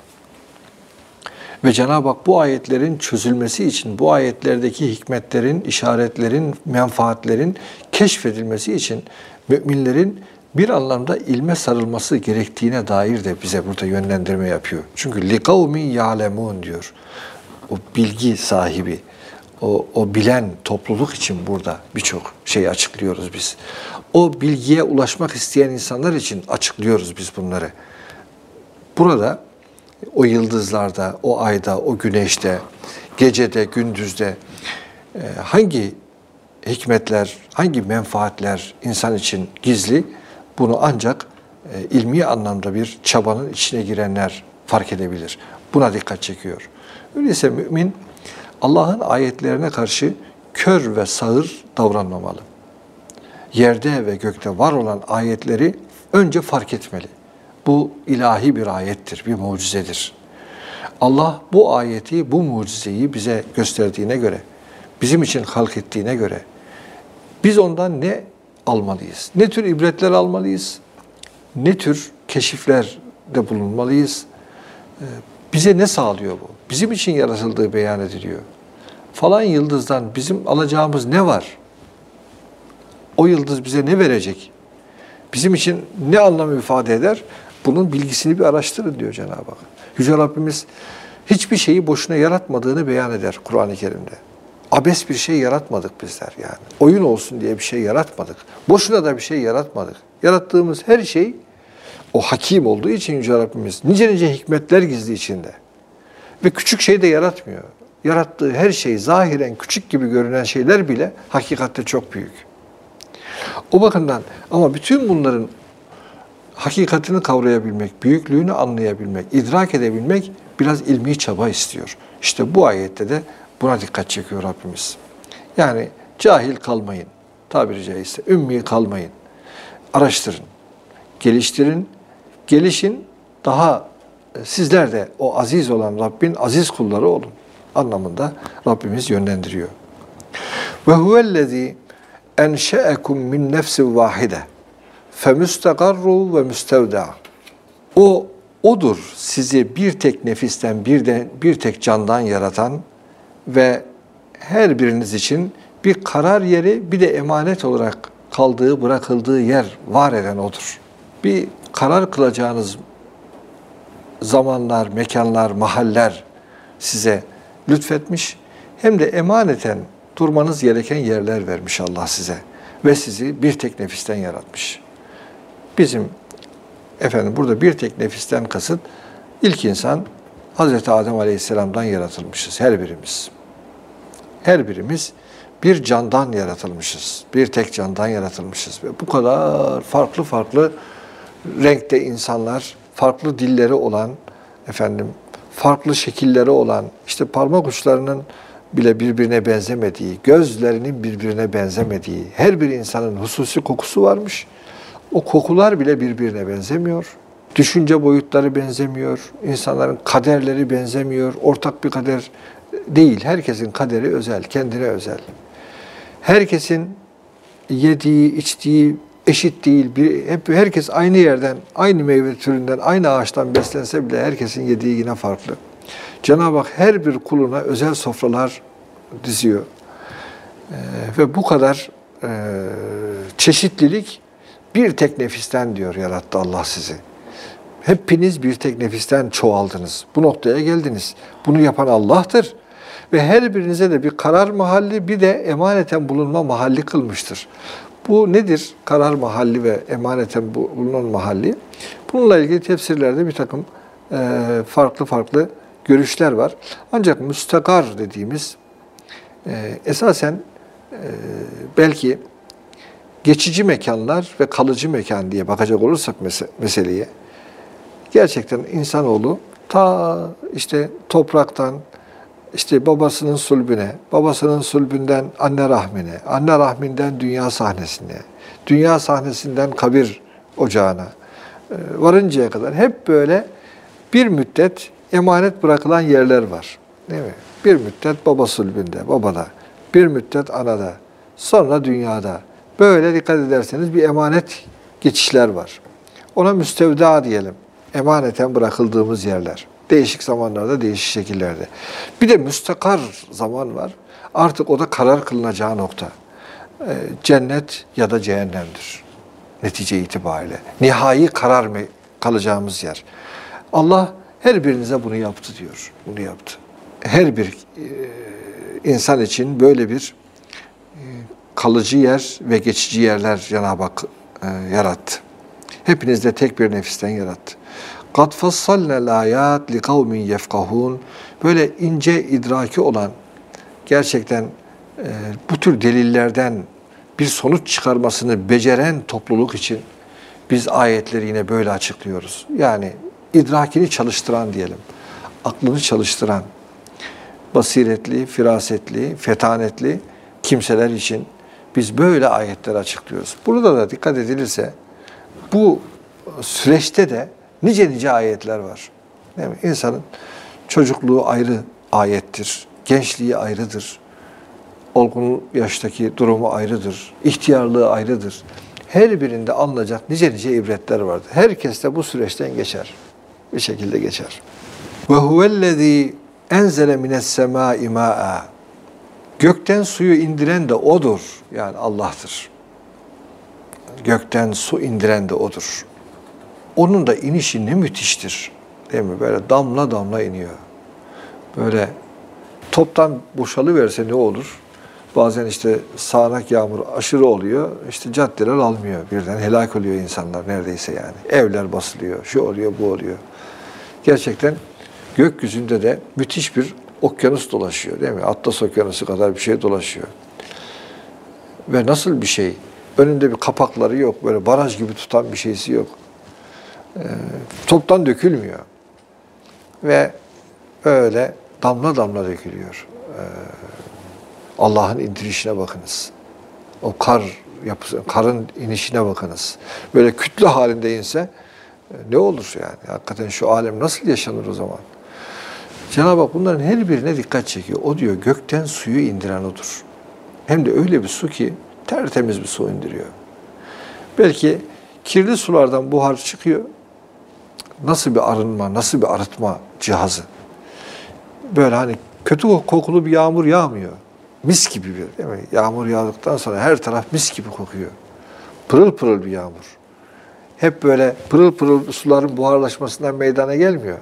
Ve Cenab-ı Hak bu ayetlerin çözülmesi için, bu ayetlerdeki hikmetlerin, işaretlerin, menfaatlerin keşfedilmesi için müminlerin bir anlamda ilme sarılması gerektiğine dair de bize burada yönlendirme yapıyor. Çünkü لِقَوْمٍ يَعْلَمُونَ diyor. O bilgi sahibi, o bilen topluluk için burada birçok şey açıklıyoruz biz. O bilgiye ulaşmak isteyen insanlar için açıklıyoruz biz bunları. Burada o yıldızlarda, o ayda, o güneşte, gecede, gündüzde hangi hikmetler, hangi menfaatler insan için gizli, bunu ancak ilmi anlamda bir çabanın içine girenler fark edebilir. Buna dikkat çekiyor. Öyleyse mümin Allah'ın ayetlerine karşı kör ve sağır davranmamalı. Yerde ve gökte var olan ayetleri önce fark etmeli. Bu ilahi bir ayettir, bir mucizedir. Allah bu ayeti, bu mucizeyi bize gösterdiğine göre, bizim için halk ettiğine göre biz ondan ne almalıyız? Ne tür ibretler almalıyız? Ne tür keşifler de bulunmalıyız. Bize ne sağlıyor bu? Bizim için yaratıldığı beyan ediliyor. Falan yıldızdan bizim alacağımız ne var? O yıldız bize ne verecek? Bizim için ne anlam ifade eder? Bunun bilgisini bir araştırın diyor Cenab-ı Hak. Yüce Rabbimiz hiçbir şeyi boşuna yaratmadığını beyan eder Kur'an-ı Kerim'de. Abes bir şey yaratmadık bizler yani. Oyun olsun diye bir şey yaratmadık. Boşuna da bir şey yaratmadık. Yarattığımız her şey o hakim olduğu için Yüce Rabbimiz nice nice hikmetler gizli içinde. Ve küçük şey de yaratmıyor. Yarattığı her şey zahiren küçük gibi görünen şeyler bile hakikatte çok büyük. O bakımdan ama bütün bunların hakikatini kavrayabilmek, büyüklüğünü anlayabilmek, idrak edebilmek biraz ilmi çaba istiyor. İşte bu ayette de buna dikkat çekiyor Rabbimiz. Yani cahil kalmayın, tabiri caizse ümmi kalmayın. Araştırın, geliştirin, gelişin, daha sizler de o aziz olan Rabbin aziz kulları olun anlamında Rabbimiz yönlendiriyor. Ve huvellezî enşe'ekum min nefsin vahide femüstegarru ve müstevda. Odur sizi bir tek nefisten, bir tek candan yaratan ve her biriniz için bir karar yeri, bir de emanet olarak kaldığı, bırakıldığı yer var eden O'dur. Bir karar kılacağınız zamanlar, mekanlar, mahaller size lütfetmiş. Hem de emaneten durmanız gereken yerler vermiş Allah size. Ve sizi bir tek nefisten yaratmış. Bizim burada bir tek nefisten kasıt ilk insan Hazreti Adem Aleyhisselam'dan yaratılmışız her birimiz. Her birimiz bir candan yaratılmışız. Bir tek candan yaratılmışız. Ve bu kadar farklı farklı renkte insanlar, farklı dilleri olan, farklı şekilleri olan, işte parmak uçlarının bile birbirine benzemediği, gözlerinin birbirine benzemediği, her bir insanın hususi kokusu varmış. O kokular bile birbirine benzemiyor. Düşünce boyutları benzemiyor. İnsanların kaderleri benzemiyor. Ortak bir kader değil. Herkesin kaderi özel, kendine özel. Herkesin yediği, içtiği eşit değil. Herkes aynı yerden, aynı meyve türünden, aynı ağaçtan beslense bile herkesin yediği yine farklı. Cenab-ı Hak her bir kuluna özel sofralar diziyor. Ve bu kadar çeşitlilik bir tek nefisten diyor yarattı Allah sizi. Hepiniz bir tek nefisten çoğaldınız. Bu noktaya geldiniz. Bunu yapan Allah'tır. Ve her birinize de bir karar mahalli, bir de emaneten bulunma mahalli kılmıştır. Bu nedir? Karar mahalli ve emaneten bulunan mahalli. Bununla ilgili tefsirlerde bir takım farklı farklı görüşler var. Ancak müstakar dediğimiz esasen belki geçici mekanlar ve kalıcı mekan diye bakacak olursak meseleye, gerçekten insanoğlu ta işte topraktan işte babasının sulbüne, babasının sulbünden anne rahmine, anne rahminden dünya sahnesine, dünya sahnesinden kabir ocağına varıncaya kadar hep böyle bir müddet emanet bırakılan yerler var. Değil mi? Bir müddet baba sulbünde, babada, bir müddet anada, sonra dünyada. Böyle dikkat ederseniz bir emanet geçişler var. Ona müstevda diyelim. Emaneten bırakıldığımız yerler. Değişik zamanlarda, değişik şekillerde. Bir de müstakar zaman var. Artık o da karar kılınacağı nokta. Cennet ya da cehennemdir. Netice itibariyle. Nihai karar kalacağımız yer. Allah her birinize bunu yaptı diyor. Bunu yaptı. Her bir insan için böyle bir kalıcı yer ve geçici yerler Cenab-ı Hak yarattı. Hepinizde tek bir nefisten yarattı. قَدْ فَصَّلْنَا الْآيَاتِ لِقَوْمٍ يَفْقَهُونَ. Böyle ince idraki olan, gerçekten bu tür delillerden bir sonuç çıkarmasını beceren topluluk için biz ayetleri yine böyle açıklıyoruz. Yani idrakini çalıştıran diyelim, aklını çalıştıran, basiretli, firasetli, fetanetli kimseler için biz böyle ayetler açıklıyoruz. Burada da dikkat edilirse bu süreçte de nice ayetler var. Değil mi? İnsanın çocukluğu ayrı ayettir, gençliği ayrıdır, olgun yaştaki durumu ayrıdır, ihtiyarlığı ayrıdır. Her birinde alınacak nice ibretler vardır. Herkes de bu süreçten geçer. bir şekilde geçer. Ve huvellezî enzele mine's-semâi mâ'a. Gökten suyu indiren de O'dur. Yani Allah'tır. Gökten su indiren de O'dur. Onun da inişi ne müthiştir. Değil mi? Böyle damla damla iniyor. Böyle toptan boşalıverse ne olur? Bazen işte sağanak yağmur aşırı oluyor. İşte caddeler almıyor. Birden helak oluyor insanlar neredeyse yani. Evler basılıyor. Şu oluyor, bu oluyor. Gerçekten gökyüzünde de müthiş bir okyanus dolaşıyor değil mi? Atlas Okyanusu kadar bir şey dolaşıyor. Ve nasıl bir şey? Önünde bir kapakları yok. Böyle baraj gibi tutan bir şeysi yok. Toptan dökülmüyor. Ve öyle damla damla dökülüyor. Allah'ın indirişine bakınız. O kar yapısı, karın inişine bakınız. Böyle kütle halinde inse ne olur yani? Hakikaten şu alem nasıl yaşanır o zaman? Cenab-ı Hak bunların her birine dikkat çekiyor. O diyor gökten suyu indiren O'dur. Hem de öyle bir su ki tertemiz bir su indiriyor. Belki kirli sulardan buhar çıkıyor. Nasıl bir arınma, nasıl bir arıtma cihazı. Böyle hani kötü kokulu bir yağmur yağmıyor. Mis gibi bir, değil mi? Yağmur yağdıktan sonra her taraf mis gibi kokuyor. Pırıl pırıl bir yağmur. Hep böyle pırıl pırıl suların buharlaşmasından meydana gelmiyor.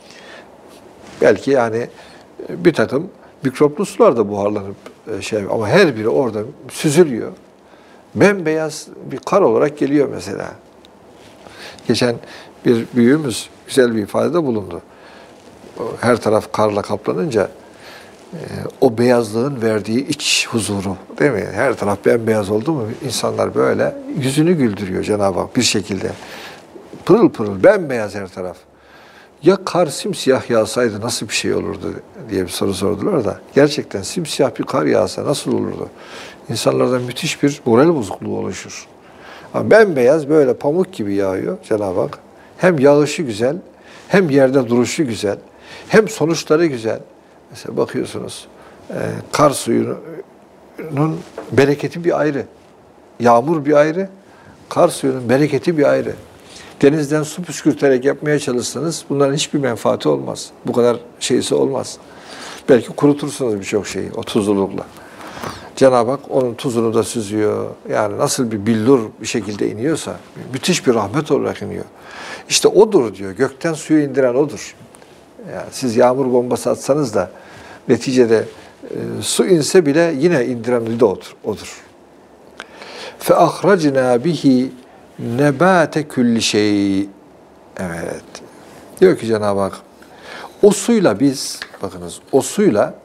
Belki yani bir takım mikroplu sular da buharlanıp ama her biri orada süzülüyor. Bembeyaz bir kar olarak geliyor mesela. Geçen bir büyüğümüz güzel bir ifadede bulundu. Her taraf karla kaplanınca o beyazlığın verdiği iç huzuru, değil mi? Her taraf bembeyaz oldu mu insanlar böyle yüzünü güldürüyor Cenab-ı Hak bir şekilde. Pırıl pırıl bembeyaz her taraf. Ya kar simsiyah yağsaydı nasıl bir şey olurdu diye bir soru sordular da gerçekten simsiyah bir kar yağsa nasıl olurdu? İnsanlarda müthiş bir moral bozukluğu oluşur. Ama bembeyaz böyle pamuk gibi yağıyor Cenab-ı Hak. Hem yağışı güzel, hem yerde duruşu güzel, hem sonuçları güzel. Mesela bakıyorsunuz kar suyunun bereketi bir ayrı. Yağmur bir ayrı, kar suyunun bereketi bir ayrı. Denizden su püskürterek yapmaya çalışsanız bunların hiçbir menfaati olmaz. Bu kadar şeysi olmaz. Belki kurutursunuz birçok şeyi o tuzlulukla. Cenab-ı Hak onun tuzunu da süzüyor. Yani nasıl bir billur bir şekilde iniyorsa müthiş bir rahmet olarak iniyor. İşte O'dur diyor. Gökten suyu indiren O'dur. Yani siz yağmur bombası atsanız da neticede su inse bile yine indiren de O'dur. فَاَخْرَجْنَا بِهِ nebate külli şey. Evet. Diyor ki Cenab-ı Hak, o suyla biz, bakınız, o suyla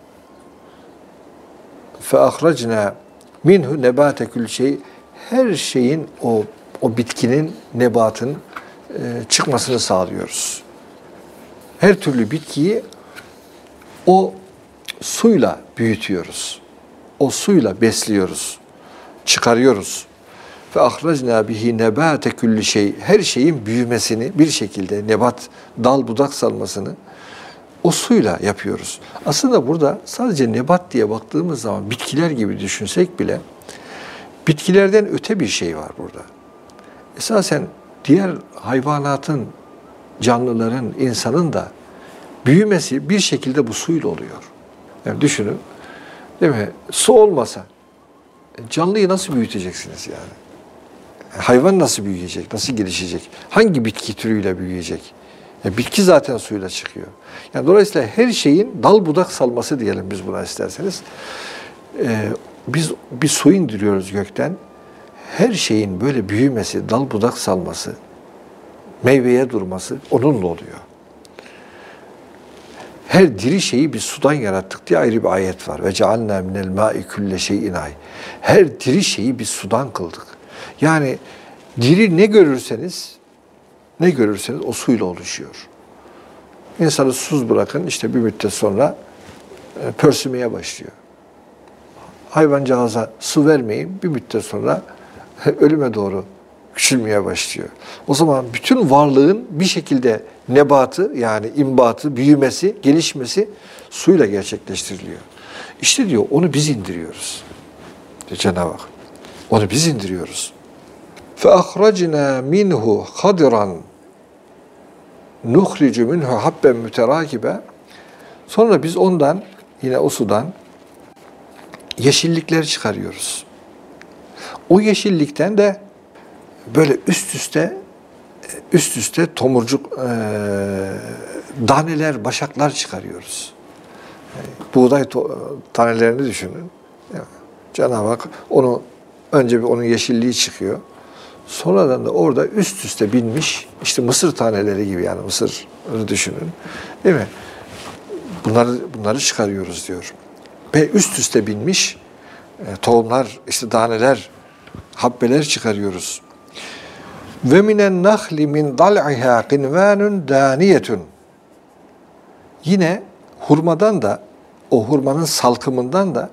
فَاَخْرَجْنَا minhu nebate külli şey, her şeyin, o bitkinin, nebatın çıkmasını sağlıyoruz. Her türlü bitkiyi o suyla büyütüyoruz. O suyla besliyoruz, çıkarıyoruz. Ve ahracna bihi nebate külli şey, her şeyin büyümesini bir şekilde nebat, dal budak salmasını o suyla yapıyoruz. Aslında burada sadece nebat diye baktığımız zaman bitkiler gibi düşünsek bile bitkilerden öte bir şey var burada. Esasen diğer hayvanatın, canlıların, insanın da büyümesi bir şekilde bu suyla oluyor. Yani düşünün, değil mi? Su olmasa canlıyı nasıl büyüteceksiniz yani? Hayvan nasıl büyüyecek, nasıl gelişecek? Hangi bitki türüyle büyüyecek? Bitki zaten suyla çıkıyor. Yani dolayısıyla her şeyin dal budak salması diyelim biz buna isterseniz. Biz bir su indiriyoruz gökten. Her şeyin böyle büyümesi, dal budak salması, meyveye durması onunla oluyor. Her diri şeyi biz sudan yarattık diye ayrı bir ayet var. Ve cealna minel ma'i kulle şeyin ay. Her diri şeyi biz sudan kıldık. Yani diri ne görürseniz o suyla oluşuyor. İnsanı susuz bırakın, işte bir müddet sonra pörsümeye başlıyor. Hayvancağıza su vermeyin, bir müddet sonra ölüme doğru küçülmeye başlıyor. O zaman bütün varlığın bir şekilde nebatı, yani imbatı, büyümesi, gelişmesi suyla gerçekleştiriliyor. İşte diyor onu biz indiriyoruz. Cenab-ı Hak. Onu biz indiriyoruz. فَاَخْرَجْنَا مِنْهُ خَدِرًا nuhricu minhu habben müterakibe. Sonra biz ondan, yine o sudan yeşillikler çıkarıyoruz. O yeşillikten de böyle üst üste tomurcuk daneler, başaklar çıkarıyoruz. Buğday tanelerini düşünün. Cenab-ı Hak önce onun yeşilliği çıkıyor. Sonradan da orada üst üste binmiş, işte mısır taneleri gibi, yani mısırı düşünün. Değil mi? Bunları çıkarıyoruz diyor. Ve üst üste binmiş tohumlar, işte daneler, habbeler çıkarıyoruz. Ve minen nahli min dal'iha qinvanun daniyetun. Yine hurmadan da, o hurmanın salkımından da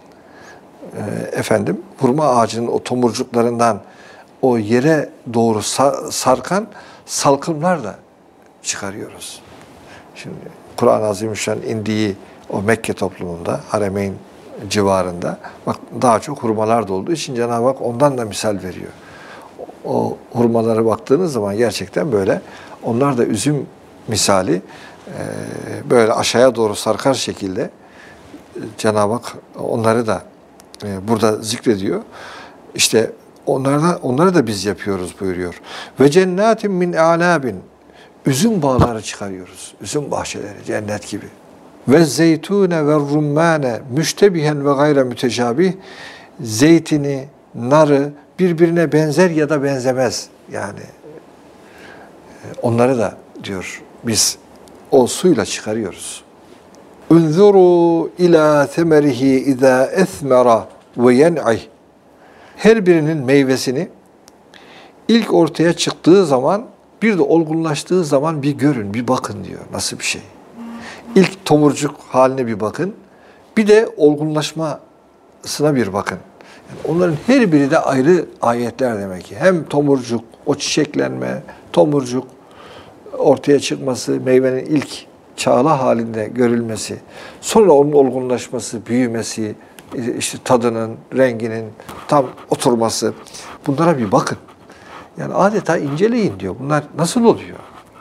hurma ağacının o tomurcuklarından o yere doğru sarkan salkımlar da çıkarıyoruz. Şimdi Kur'an-ı Azimüşşan indiği o Mekke toplumunda, Haremeyn civarında bak daha çok hurmalar da olduğu için Cenab-ı Hak ondan da misal veriyor. O hurmalara baktığınız zaman gerçekten böyle, onlar da üzüm misali böyle aşağıya doğru sarkar şekilde Cenab-ı Hak onları da burada zikrediyor. İşte onları da biz yapıyoruz buyuruyor. Ve cennetin min a'nabin, üzüm bağları çıkarıyoruz. Üzüm bahçeleri, cennet gibi. Ve zeytune ve rummane müştebihen ve gayre müteşabih, zeytini, narı birbirine benzer ya da benzemez. Yani onları da diyor biz o suyla çıkarıyoruz. Unzuru ila semerihi iza esmera ve yen'ih. Her birinin meyvesini ilk ortaya çıktığı zaman, bir de olgunlaştığı zaman bir görün, bir bakın diyor. Nasıl bir şey? İlk tomurcuk haline bir bakın. Bir de olgunlaşmasına bir bakın. Yani onların her biri de ayrı ayetler demek ki. Hem tomurcuk, o çiçeklenme, tomurcuk ortaya çıkması, meyvenin ilk çağla halinde görülmesi, sonra onun olgunlaşması, büyümesi, işte tadının, renginin tam oturması. Bunlara bir bakın. Yani adeta inceleyin diyor. Bunlar nasıl oluyor?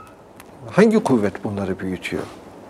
Hangi kuvvet bunları büyütüyor?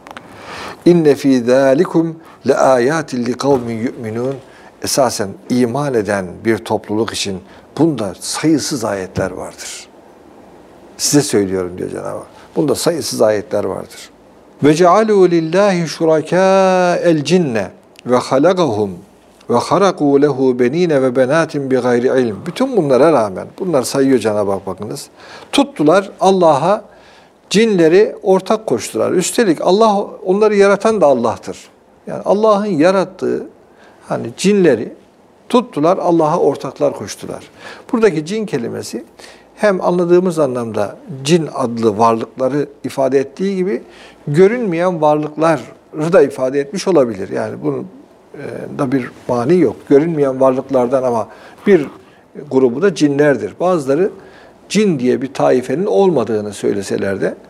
İnne fî zâlikum le âyâtin li kavmin yu'minûn. Esasen iman eden bir topluluk için bunda sayısız ayetler vardır. Size söylüyorum diyor Cenab-ı Hak. Bunda sayısız ayetler vardır. Ve cealû lillâhi şurakâ'el cinne ve halakahum ve harakû lehu benîne ve benâtin bi gayri ilm. Bütün bunlara rağmen, bunlar sayıyor Cenab-ı Hak bakınız. Tuttular Allah'a cinleri ortak koştular. Üstelik Allah, onları yaratan da Allah'tır. Yani Allah'ın yarattığı cinleri tuttular, Allah'a ortaklar koştular. Buradaki cin kelimesi hem anladığımız anlamda cin adlı varlıkları ifade ettiği gibi görünmeyen varlıkları da ifade etmiş olabilir. Yani bunun da bir mani yok. Görünmeyen varlıklardan ama bir grubu da cinlerdir. Bazıları cin diye bir taifenin olmadığını söyleseler de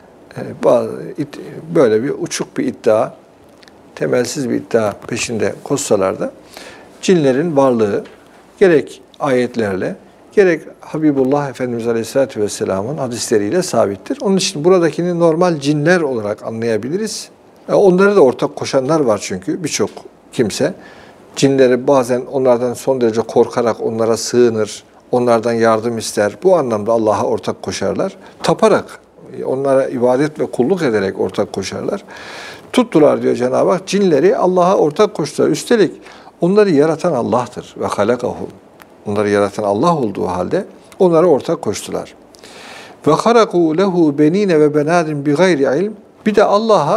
böyle bir uçuk bir iddia, temelsiz bir iddia peşinde koşsalar da cinlerin varlığı gerek ayetlerle, gerek Habibullah Efendimiz Aleyhisselatü Vesselam'ın hadisleriyle sabittir. Onun için buradakini normal cinler olarak anlayabiliriz. Onlara da ortak koşanlar var çünkü birçok kimse. Cinleri bazen onlardan son derece korkarak onlara sığınır, onlardan yardım ister. Bu anlamda Allah'a ortak koşarlar. Taparak, onlara ibadet ve kulluk ederek ortak koşarlar. Tuttular diyor Cenab-ı Hak, cinleri Allah'a ortak koştular. Üstelik onları yaratan Allah'tır. Ve halakahum. Onları yaratan Allah olduğu halde onlara ortak koştular. Ve harakû lehu benîne ve benâdin bi gayri ilm. Bir de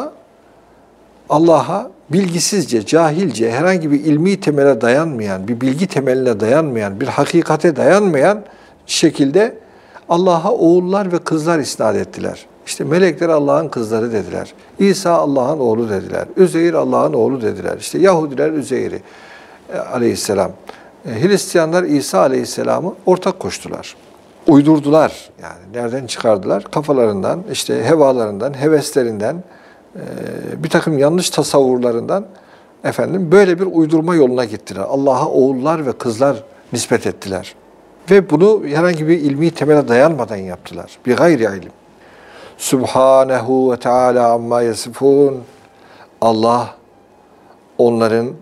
Allah'a bilgisizce, cahilce, herhangi bir ilmi temele dayanmayan, bir bilgi temeline dayanmayan, bir hakikate dayanmayan şekilde Allah'a oğullar ve kızlar isnat ettiler. İşte melekler Allah'ın kızları dediler. İsa Allah'ın oğlu dediler. Üzeyr Allah'ın oğlu dediler. İşte Yahudiler Üzeyr'i aleyhisselam. Hristiyanlar İsa aleyhisselamı ortak koştular. Uydurdular. Yani nereden çıkardılar? Kafalarından, işte hevalarından, heveslerinden, bir takım yanlış tasavvurlarından böyle bir uydurma yoluna gittiler. Allah'a oğullar ve kızlar nispet ettiler. Ve bunu herhangi bir ilmi temele dayanmadan yaptılar. Bir gayri ilim. Subhanehu ve Teala amma yasifun. Allah onların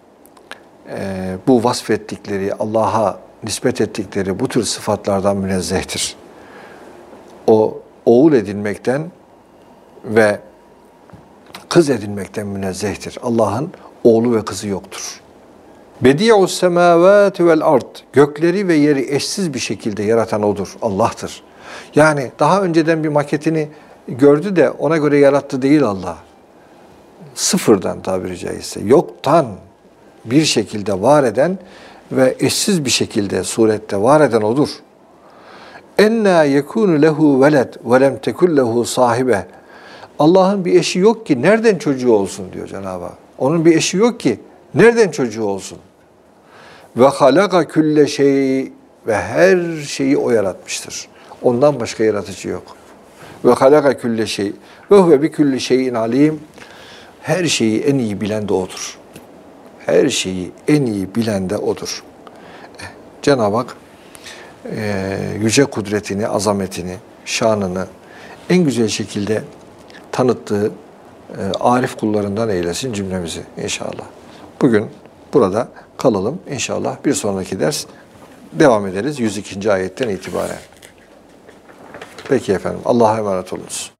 bu vasfettikleri, Allah'a nispet ettikleri bu tür sıfatlardan münezzehtir. O oğul edinmekten ve kız edinmekten münezzehtir. Allah'ın oğlu ve kızı yoktur. Bedi'us semavati vel ard. Gökleri ve yeri eşsiz bir şekilde yaratan odur. Allah'tır. Yani daha önceden bir maketini gördü de ona göre yarattı değil Allah. Sıfırdan tabiri caizse, yoktan bir şekilde var eden ve eşsiz bir şekilde surette var eden odur. Enna yekunu lehu veled ve lem tekun lehu sahibe. Allah'ın bir eşi yok ki nereden çocuğu olsun diyor Cenab-ı Hak. Onun bir eşi yok ki nereden çocuğu olsun. Ve halaka külle şey, ve her şeyi o yaratmıştır. Ondan başka yaratıcı yok. Ve halaka külle şey ve huve bi külli şeyin alim. Her şeyi en iyi bilen de odur. Her şeyi en iyi bilen de odur. Cenab-ı Hak yüce kudretini, azametini, şanını en güzel şekilde tanıttığı arif kullarından eylesin cümlemizi inşallah. Bugün burada kalalım inşallah. Bir sonraki ders devam ederiz 102. ayetten itibaren. Peki efendim. Allah'a emanet olunuz.